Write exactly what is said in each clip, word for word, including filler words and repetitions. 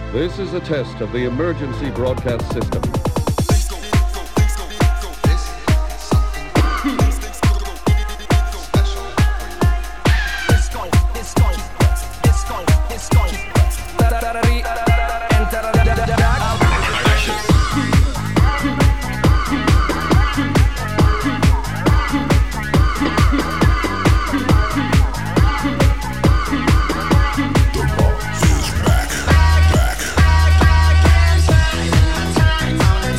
This is a test of the emergency broadcast system. The boss is back, back.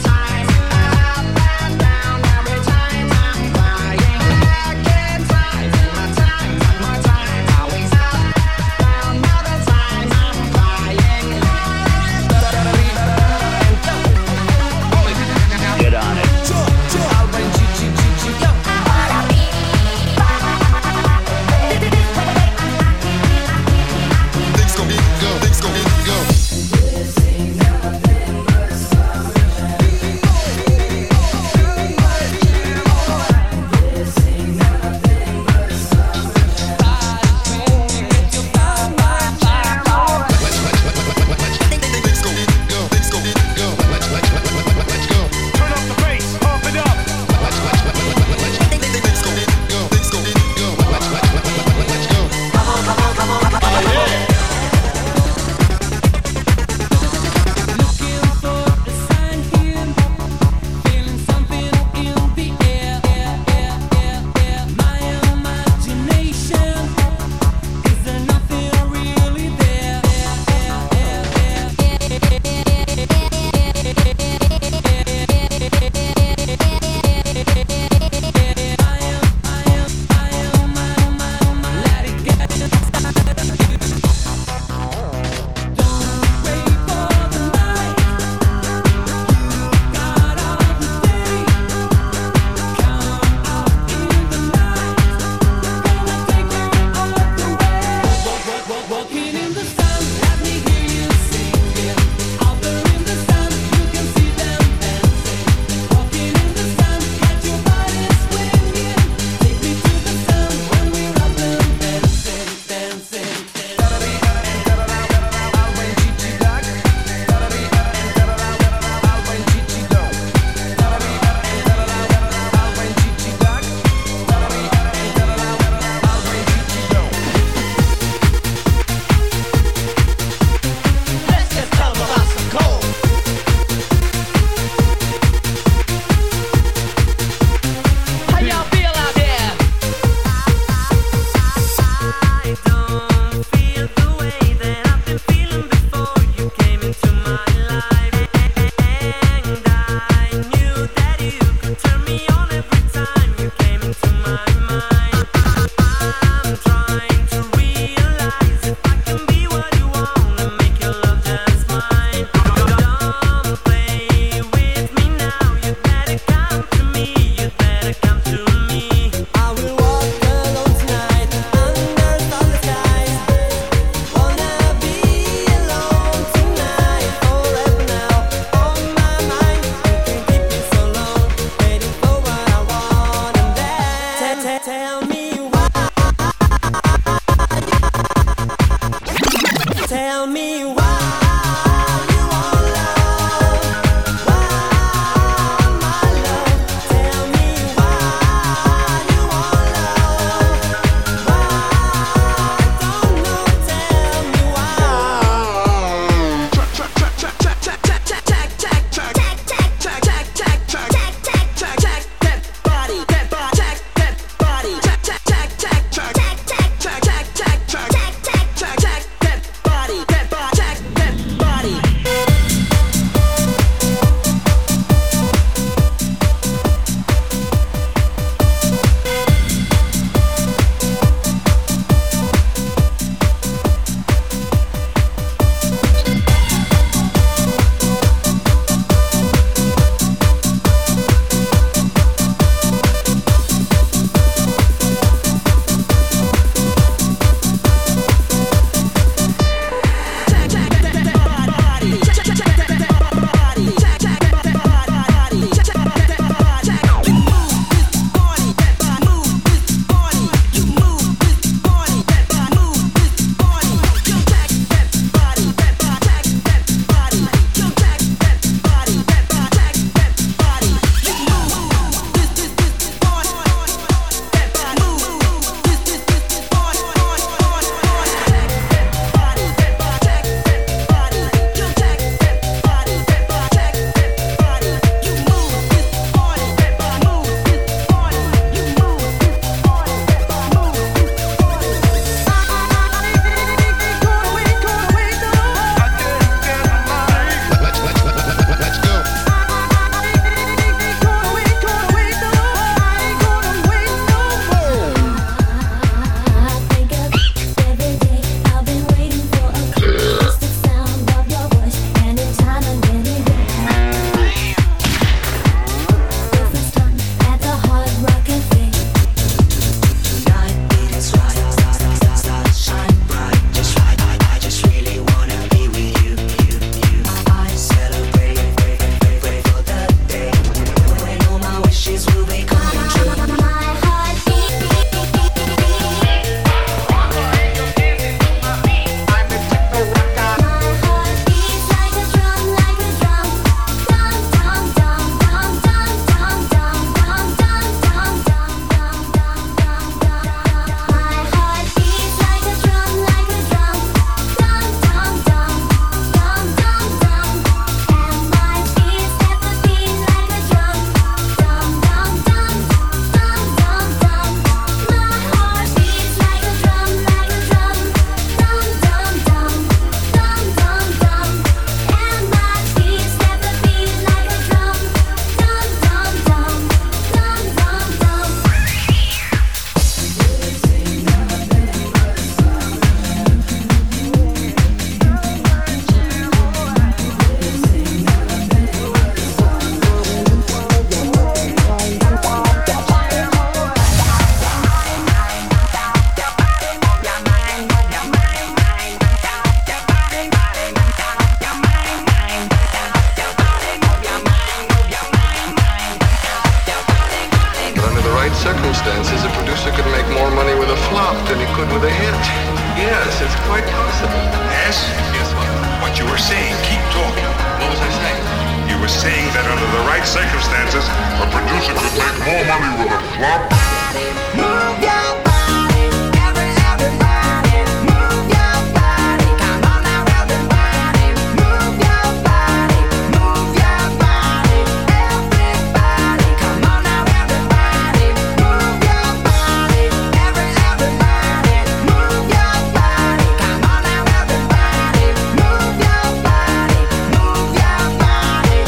than he could with a hint. Yes, it's quite possible. Yes? Yes, what? What you were saying, keep talking. What was I saying? You were saying that under the right circumstances, a producer could make more money with a flop. Move your body, every, everybody. Move your body, come on now, everybody. Move your body, move your body, everybody. Come on now, everybody. Move your body, every, everybody. Move your body, come on now, everybody. Move your body, move your body,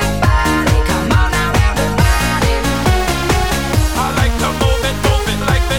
everybody. Come on now, everybody. I like to move it, move it like the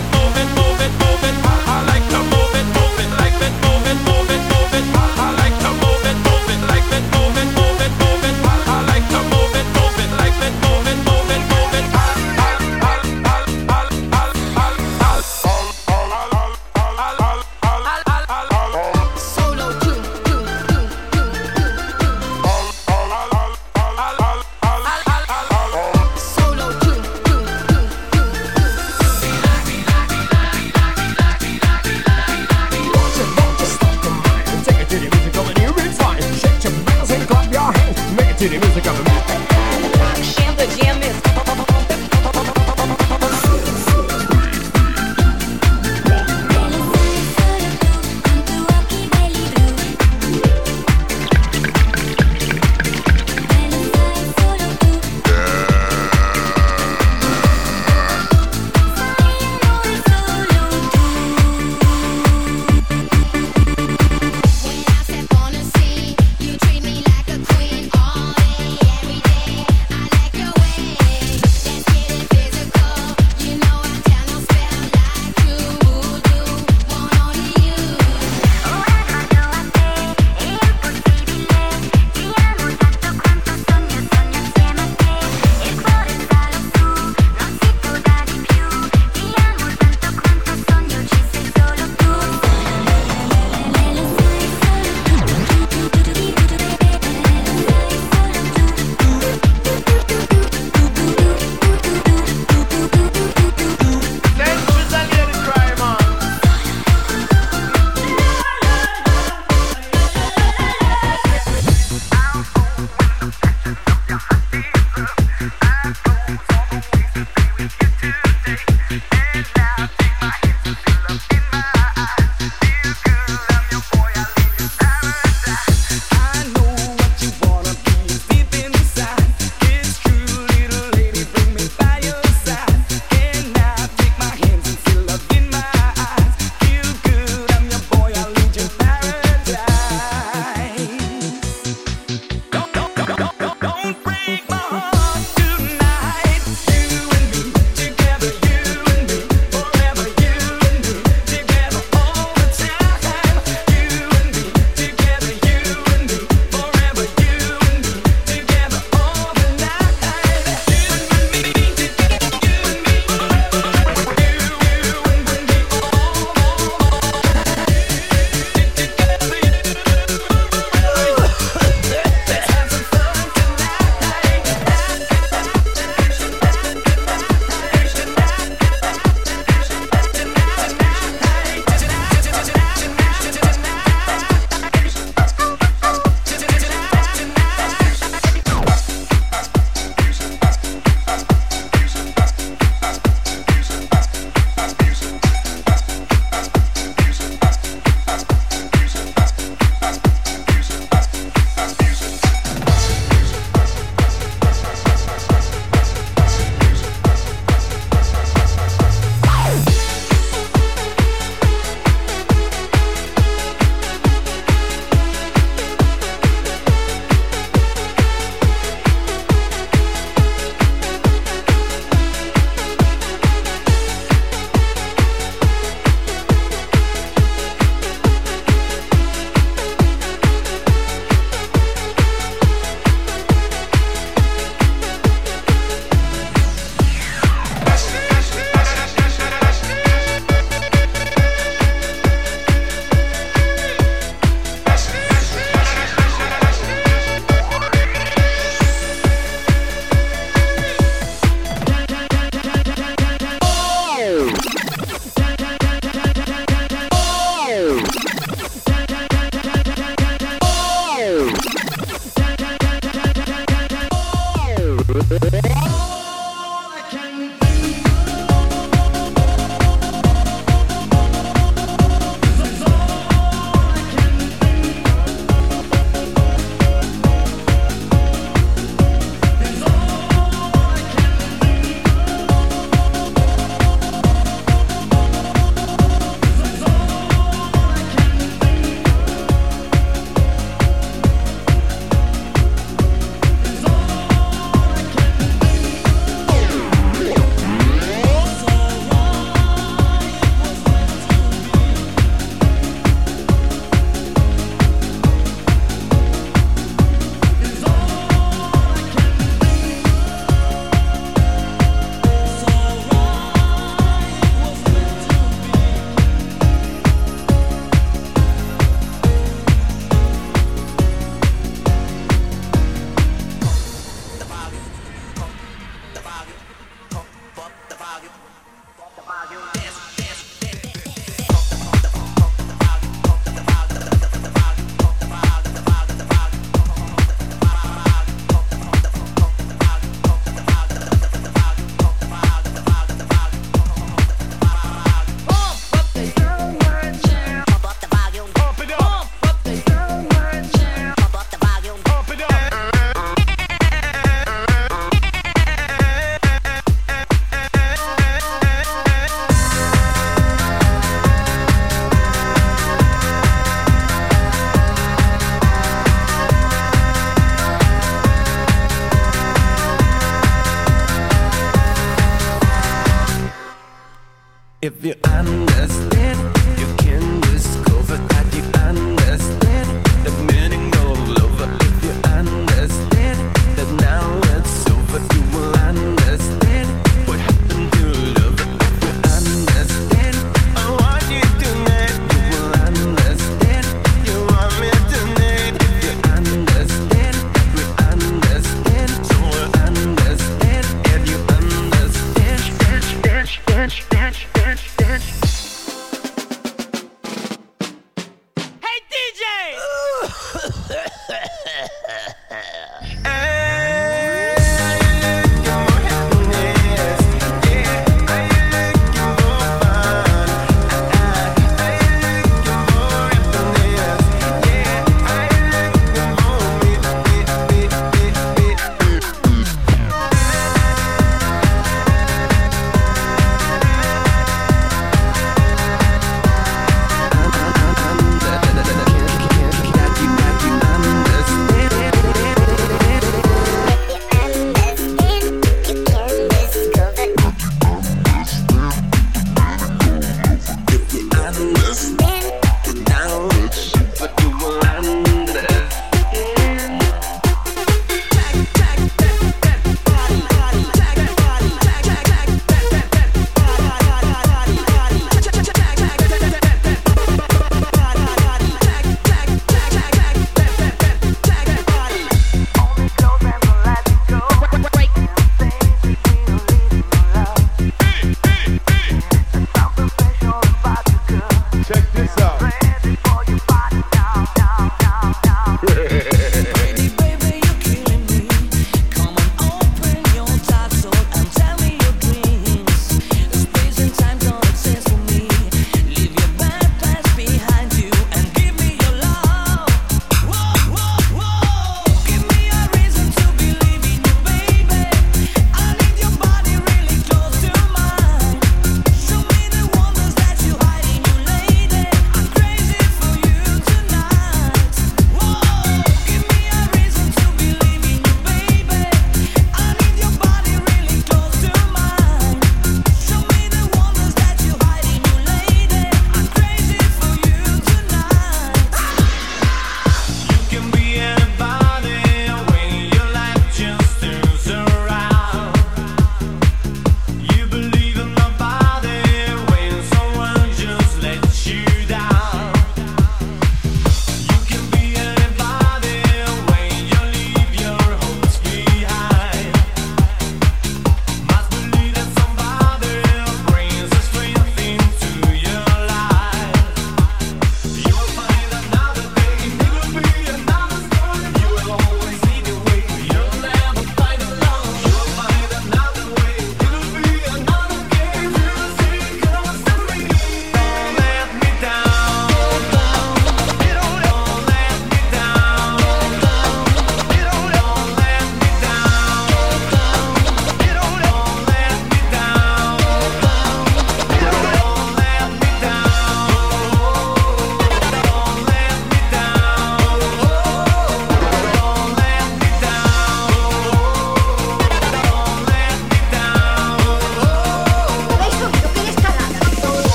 understand. You can discover that you understand the meaning of love if you understand that now it's over. You will understand what happened to love if you understand. I want you tonight. You will understand. You want me tonight if you understand. We understand, so we understand, and you understand. Dance, dance, dance, dance, dance, dance.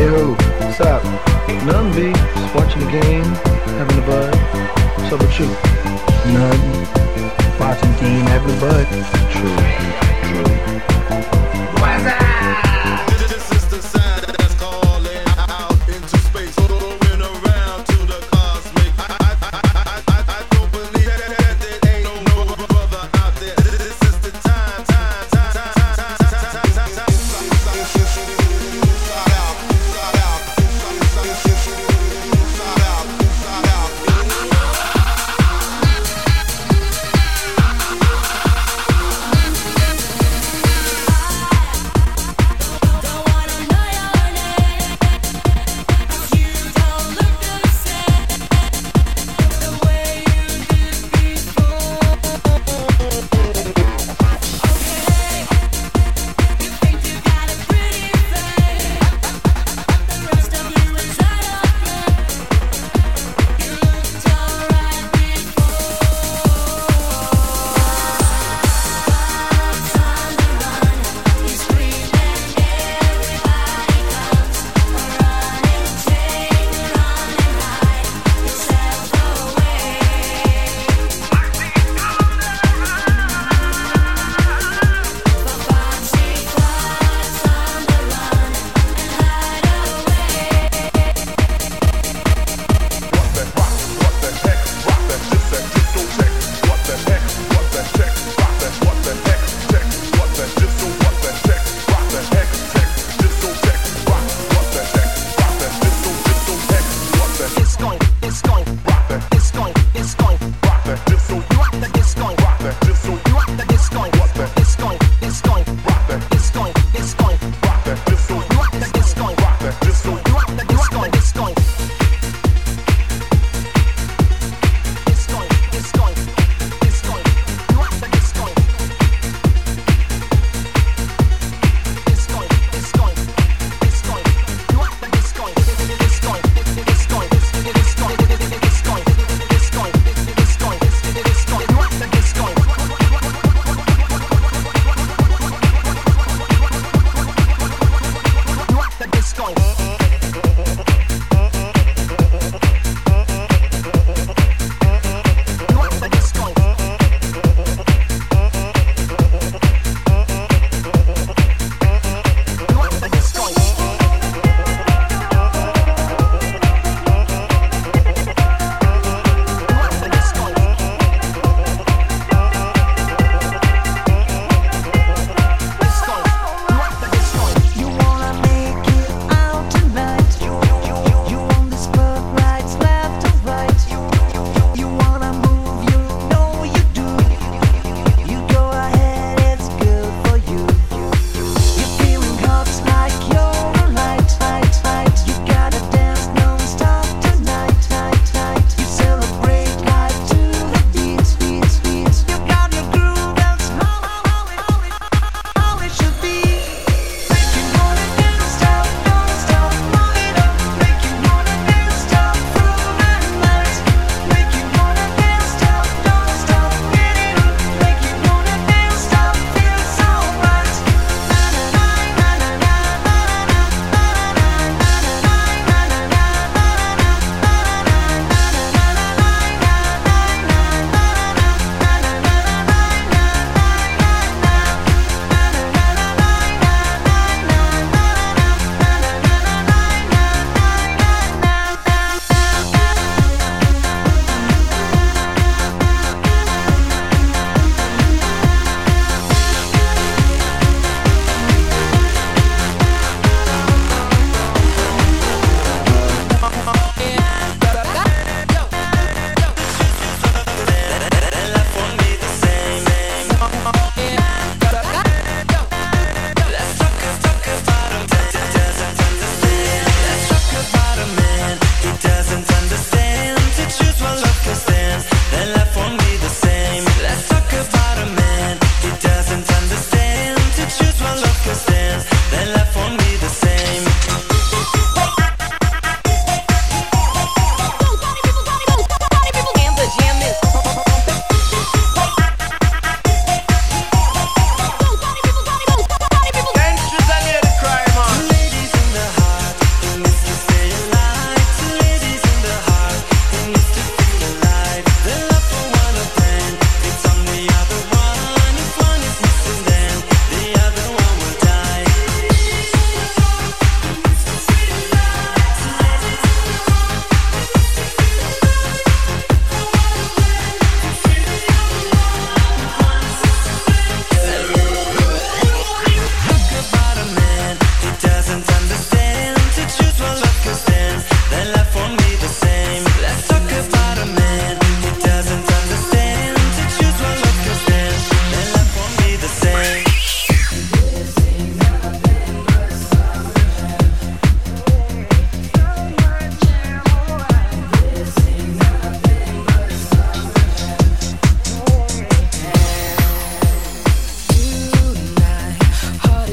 Yo, what's up? Nothing, B. Just watching the game, having a bud. What's up with you? Nothing. Watching the game, having a bud. True, true. What's up? This is the sound that's calling out into space, going around to the cosmic. I, I, I, I, I don't believe that there ain't no, no brother out there. This is the time, time, time, time, time, time, time, time, time.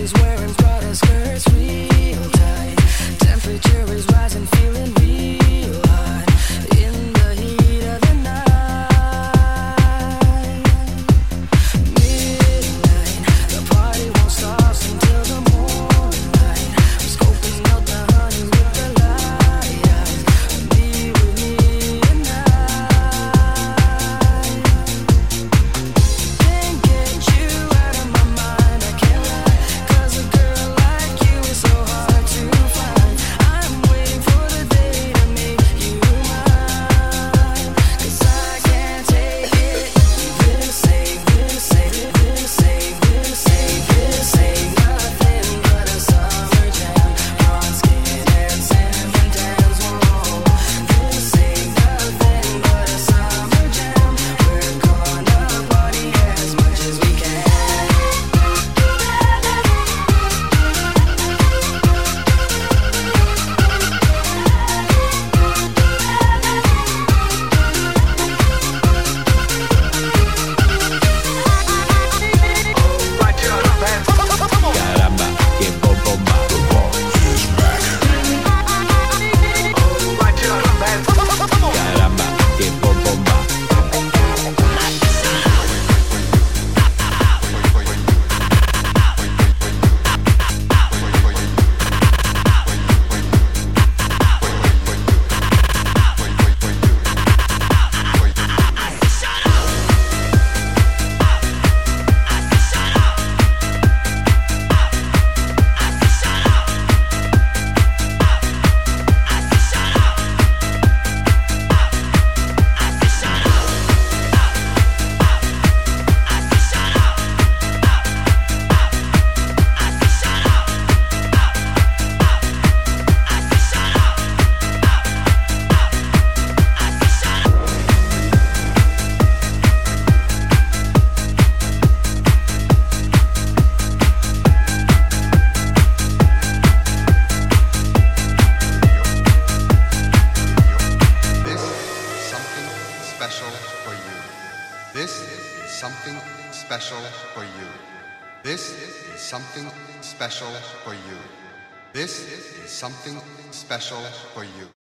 She's wearing Prada skirts real tight. Temperature is rising, feeling real hot in the heat of the night. Midnight, the party won't stop until the morning light. I'm scoping out the honey with the light. Be with me tonight. Can't get you out of my mind, I can't lie. 'Cause a girl like you is so hard to find. I'm waiting for the day to make you mine. 'Cause I can't take it. This ain't, this ain't, this ain't, this ain't, this ain't nothing but a summer jam. Brown skin and cinnamon tans, whoa. This ain't nothing but a summer jam. We're gonna party as much as we can. Caramba, que bomba. Caramba, que bomba. This is something special for you. This is something special for you. This is something special for you. This is something special for you.